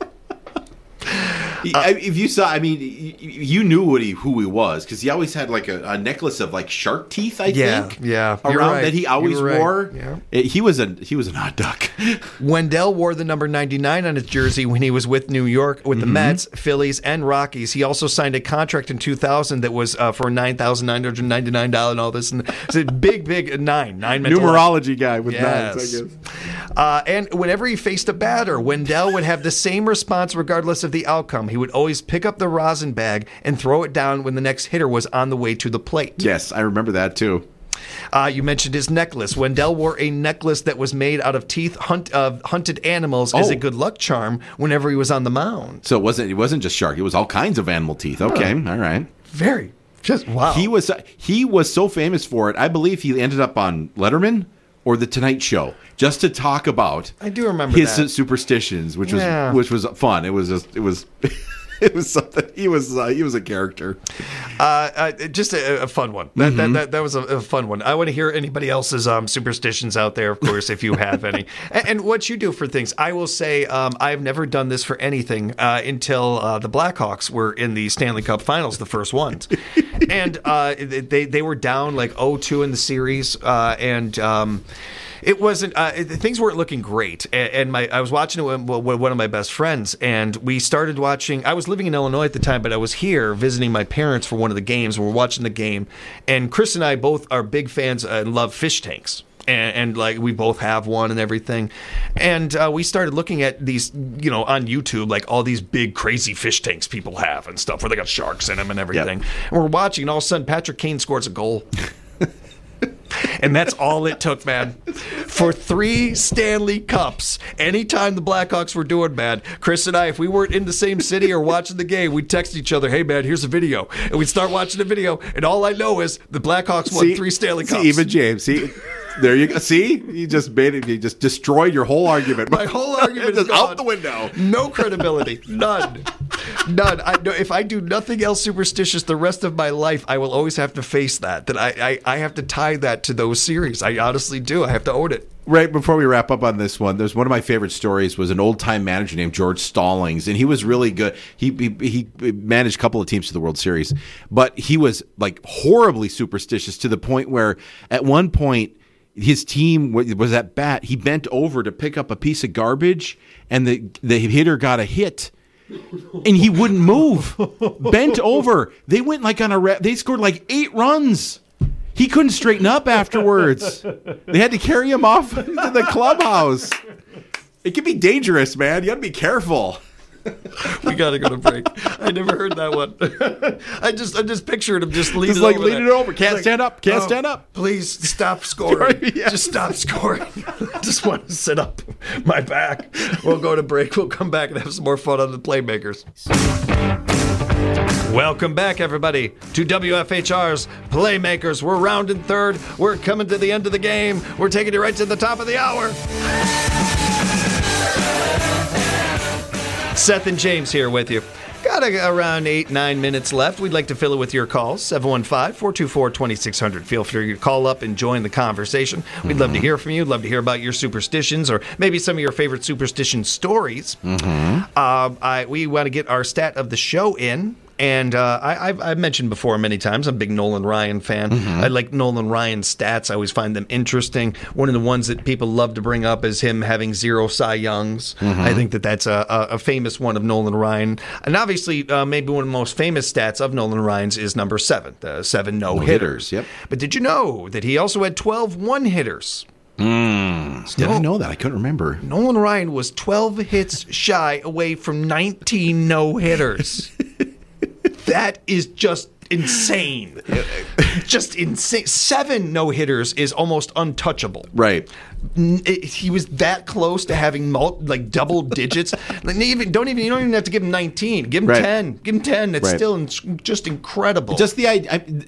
If you saw, you knew who he was, because he always had like a necklace of like shark teeth. I think, around that he always wore. Yeah. He was an odd duck. Wendell wore the number 99 on his jersey when he was with New York with the Mets, Phillies, and Rockies. He also signed a contract in 2000 that was for $9,999 and all this. And it's a big 9 numerology guy with nines, I guess. And whenever he faced a batter, Wendell would have the same response regardless of the outcome. He would always pick up the rosin bag and throw it down when the next hitter was on the way to the plate. Yes, I remember that too. You mentioned his necklace. Wendell wore a necklace that was made out of teeth of hunted animals as a good luck charm whenever he was on the mound. So it wasn't just shark. It was all kinds of animal teeth. Okay, all right. Wow. He was so famous for it. I believe he ended up on Letterman or The Tonight Show just to talk about. I do remember his superstitions, which was fun. It was something. He was a character. Just a fun one. That was a fun one. I want to hear anybody else's superstitions out there, of course, if you have any, and what you do for things. I will say I've never done this for anything until the Blackhawks were in the Stanley Cup Finals, the first ones, and they were down like 0-2 in the series, and. It wasn't. Things weren't looking great, and I was watching it with one of my best friends, and we started watching. I was living in Illinois at the time, but I was here visiting my parents for one of the games. We were watching the game, and Chris and I both are big fans and love fish tanks. And like we both have one and everything, and we started looking at these, on YouTube, like all these big crazy fish tanks people have and stuff where they got sharks in them and everything. Yep. And we're watching, and all of a sudden Patrick Kane scores a goal. And that's all it took, man. For 3 Stanley Cups, anytime the Blackhawks were doing bad, Chris and I, if we weren't in the same city or watching the game, we'd text each other, hey, man, here's a video. And we'd start watching the video, and all I know is the Blackhawks won 3 Stanley Cups. Even James, there you go. See? You just made it. You just destroyed your whole argument. My whole argument is out the window. No credibility. None. If I do nothing else superstitious the rest of my life, I will always have to face that. That I have to tie that to those series. I honestly do. I have to own it. Right before we wrap up on this one, there's one of my favorite stories was an old-time manager named George Stallings, and he was really good. He managed a couple of teams to the World Series, but he was like horribly superstitious to the point where at one point his team was at bat. He bent over to pick up a piece of garbage, and the hitter got a hit. And he wouldn't move. Bent over. They went like they scored like 8 runs. He couldn't straighten up afterwards. They had to carry him off to the clubhouse. It can be dangerous, man. You got to be careful. We got to go to break. I never heard that one. I just pictured him just leaning it over. Can't stand up. Can't stand up. Please stop scoring. Yes. Just stop scoring. I just want to sit up. My back. We'll go to break. We'll come back and have some more fun on the Playmakers. Welcome back, everybody, to WFHR's Playmakers. We're rounding third. We're coming to the end of the game. We're taking you right to the top of the hour. Seth and James here with you. got around 8-9 minutes left. We'd like to fill it with your calls. 715-424-2600. Feel free to call up and join the conversation. We'd love to hear from you. Love to hear about your superstitions or maybe some of your favorite superstition stories. We want to get our stat of the show in. And I've mentioned before many times, I'm a big Nolan Ryan fan. I like Nolan Ryan's stats. I always find them interesting. One of the ones that people love to bring up is him having 0 Cy Youngs. I think that's a famous one of Nolan Ryan. And obviously, maybe one of the most famous stats of Nolan Ryan's is number 7, the 7 no-hitters. Yep. But did you know that he also had 12 one-hitters? Did I know that? I couldn't remember. Nolan Ryan was 12 hits shy away from 19 no-hitters. That is just insane. Just insane. 7 no-hitters is almost untouchable. Right. He was that close to having double digits. You don't even have to give him 19. Give him 10. Give him 10. It's still just incredible. Just the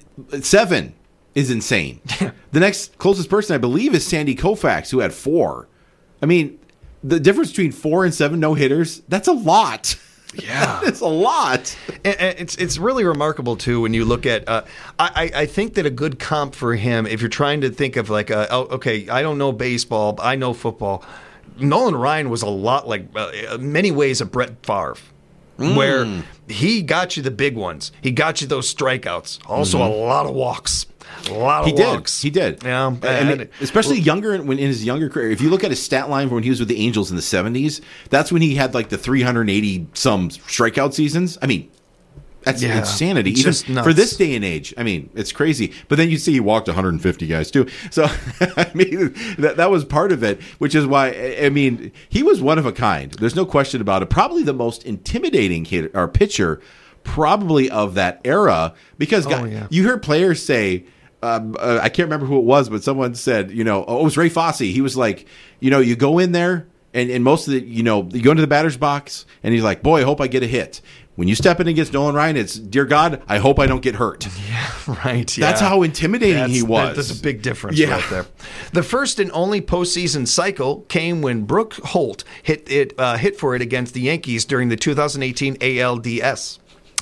7 is insane. The next closest person, I believe, is Sandy Koufax, who had 4. I mean, the difference between 4 and 7 no-hitters, that's a lot. Yeah, it's a lot. It's really remarkable too when you look at. I think that a good comp for him, if you're trying to think of okay, I don't know baseball, but I know football. Nolan Ryan was a lot like many ways a Brett Favre, where he got you the big ones. He got you those strikeouts. Also a lot of walks. A lot of walks. He did. Yeah, I mean, especially younger in his younger career. If you look at his stat line when he was with the Angels in the 70s, that's when he had the 380 some strikeout seasons. I mean, that's insanity. Even for this day and age. I mean, it's crazy. But then you see he walked 150 guys too. So I mean, that was part of it, which is why I mean he was one of a kind. There's no question about it. Probably the most intimidating pitcher, probably of that era, because you hear players say. I can't remember who it was, but someone said, it was Ray Fosse. He was like, you go in there and most of the, you go into the batter's box and he's like, boy, I hope I get a hit. When you step in against Nolan Ryan, it's, dear God, I hope I don't get hurt. Yeah, right. Yeah. That's how intimidating he was. That's a big difference right there. The first and only postseason cycle came when Brooke Holt hit for it against the Yankees during the 2018 ALDS.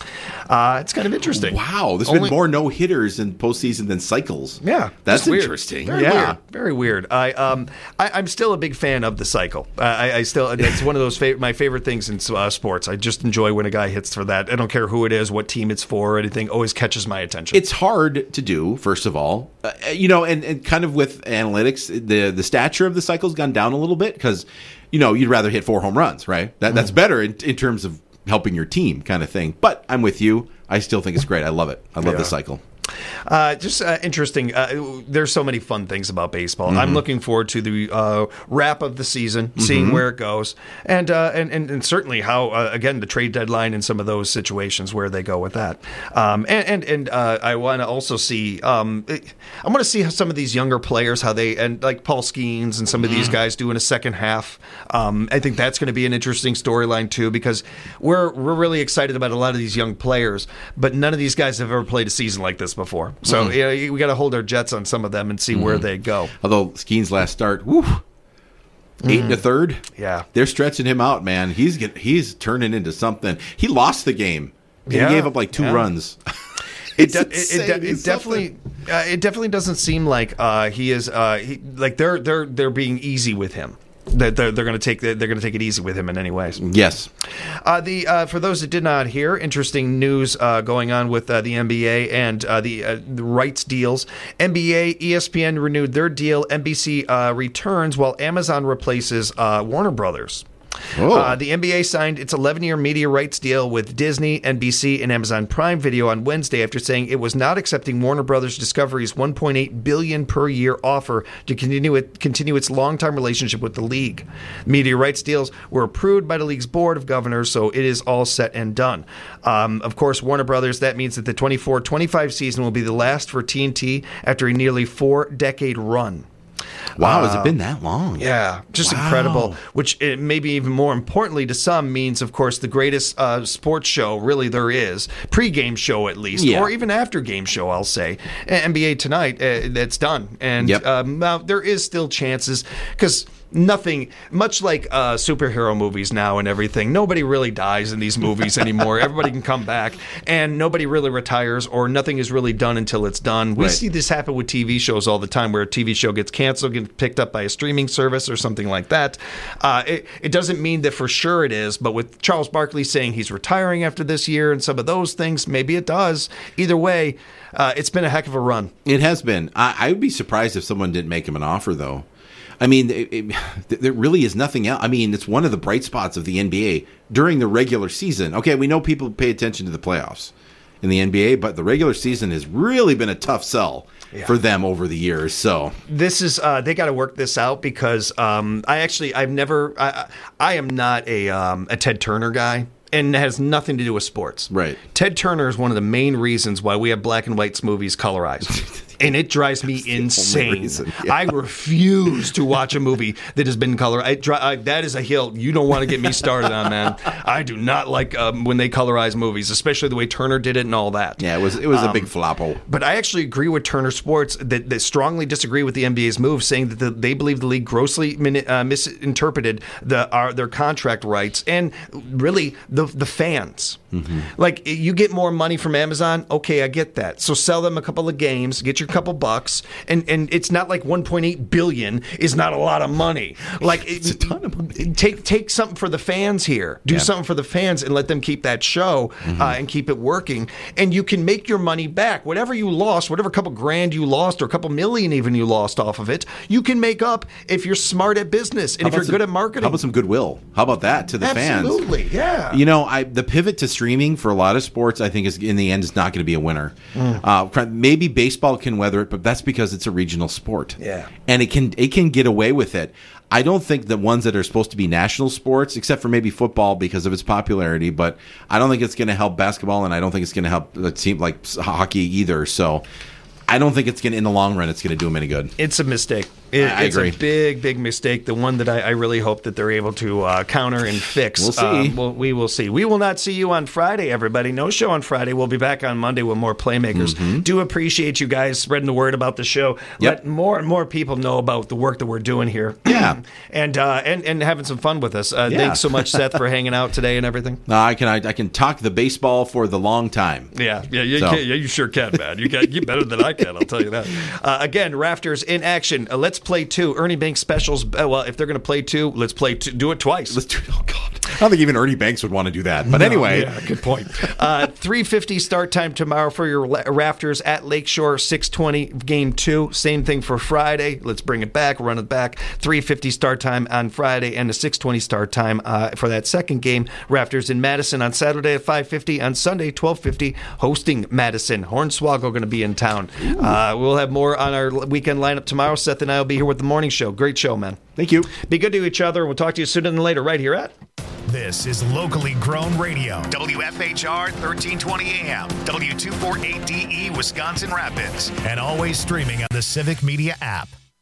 It's kind of interesting. Wow, there's been more no-hitters in postseason than cycles. Yeah, that's interesting. Very weird. Very weird. I'm still a big fan of the cycle. It's one of those my favorite things in sports. I just enjoy when a guy hits for that. I don't care who it is, what team it's for, or anything. Always catches my attention. It's hard to do, first of all, and kind of with analytics, the stature of the cycle's gone down a little bit because you'd rather hit 4 home runs, right? That's better in terms of helping your team kind of thing. But I'm with you. I still think it's great. I love it. I love the cycle. Interesting. There's so many fun things about baseball. I'm looking forward to the wrap of the season, seeing where it goes, and certainly how again the trade deadline and some of those situations where they go with that. And I want to also see. I want to see how some of these younger players how they and like Paul Skeens and some of these guys do in a second half. I think that's going to be an interesting storyline too because we're really excited about a lot of these young players, but none of these guys have ever played a season like this before. So we got to hold our jets on some of them and see where they go. Although Skeen's last start, 8 1/3. Yeah, they're stretching him out, man. He's turning into something. He lost the game. He gave up 2 runs. It definitely doesn't seem like he is they're being easy with him. That they're going to take it easy with him in any ways. Yes. For those that did not hear, interesting news going on with the NBA and the rights deals. NBA, ESPN renewed their deal. NBC returns while Amazon replaces Warner Brothers. The NBA signed its 11-year media rights deal with Disney, NBC, and Amazon Prime Video on Wednesday after saying it was not accepting Warner Brothers Discovery's $1.8 billion per year offer to continue its long-time relationship with the league. Media rights deals were approved by the league's board of governors, so it is all set and done. Of course, Warner Brothers, that means that the 24-25 season will be the last for TNT after a nearly 4-decade run. Wow, has it been that long? Yeah, just incredible. Which maybe even more importantly to some means, of course, the greatest sports show really there is, pre-game show at least, or even after game show, I'll say. NBA Tonight, that's done. And now there is still chances because nothing, much like superhero movies now and everything, nobody really dies in these movies anymore. Everybody can come back, and nobody really retires, or nothing is really done until it's done. We see this happen with TV shows all the time, where a TV show gets canceled, gets picked up by a streaming service or something like that. It doesn't mean that for sure it is, but with Charles Barkley saying he's retiring after this year and some of those things, maybe it does. Either way, it's been a heck of a run. It has been. I would be surprised if someone didn't make him an offer, though. I mean, there really is nothing else. I mean, it's one of the bright spots of the NBA during the regular season. Okay, we know people pay attention to the playoffs in the NBA, but the regular season has really been a tough sell for them over the years. So this is they got to work this out, because I am not a Ted Turner guy. And it has nothing to do with sports. Right. Ted Turner is one of the main reasons why we have black and white movies colorized. And it drives me insane. I refuse to watch a movie that has been colorized. That is a hill you don't want to get me started on, man. I do not like when they colorize movies, especially the way Turner did it and all that. Yeah, it was a big floppo. But I actually agree with Turner Sports that strongly disagree with the NBA's move, saying that they believe the league grossly misinterpreted their contract rights and really the fans. Mm-hmm. Like, you get more money from Amazon, okay, I get that. So sell them a couple of games, get your couple bucks, and it's not like $1.8 billion is not a lot of money. Like, it's a ton of money. Take something for the fans here. Do something for the fans and let them keep that show and keep it working. And you can make your money back. Whatever you lost, whatever couple grand you lost, or a couple million even you lost off of it, you can make up if you're smart at business and if you're good at marketing. How about some goodwill? How about that to the fans? Absolutely, yeah. You know, the pivot to streaming for a lot of sports, I think, is in the end is not going to be a winner. Maybe baseball can weather it, but that's because it's a regional sport. Yeah, and it can get away with it. I don't think the ones that are supposed to be national sports, except for maybe football because of its popularity, but I don't think it's going to help basketball, and I don't think it's going to help a team like hockey either. So I don't think it's going to, in the long run, it's going to do them any good. It's a mistake. It's a big mistake. The one that I really hope that they're able to counter and fix. We'll see. We will see. We will not see you on Friday, everybody. No show on Friday. We'll be back on Monday with more Playmakers. Mm-hmm. Do appreciate you guys spreading the word about the show. Yep. Let more and more people know about the work that we're doing here. Yeah. and having some fun with us. Thanks so much, Seth, for hanging out today and everything. I can talk the baseball for the long time. Yeah, you sure can, man. You better than I can, I'll tell you that. Again, Rafters in action. Let's play 2. Ernie Banks specials. Well, if they're going to play 2, let's play 2. Do it twice. Let's do it. Oh, God. I don't think even Ernie Banks would want to do that. But anyway. Yeah, good point. 3:50 start time tomorrow for your Rafters at Lakeshore. 6:20 game 2. Same thing for Friday. Let's bring it back, run it back. 3:50 start time on Friday and a 6:20 start time for that second game. Rafters in Madison on Saturday at 5:50. On Sunday, 12:50, hosting Madison. Hornswoggle going to be in town. We'll have more on our weekend lineup tomorrow. Seth and I will be here with the morning show. Great show, man. Thank you. Be good to each other. We'll talk to you sooner than later right here at... This is locally grown radio. WFHR 1320 AM, W248DE, Wisconsin Rapids, and always streaming on the Civic Media app.